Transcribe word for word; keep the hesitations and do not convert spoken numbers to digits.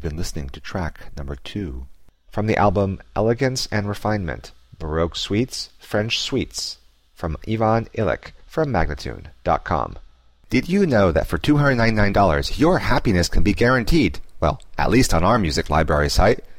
You've been listening to track number two from the album Elegance and Refinement, Baroque Suites, French Suites, from Ivan Illich from Magnatune dot com. Did you know that for two hundred ninety-nine dollars your happiness can be guaranteed? Well, at least on our music library site.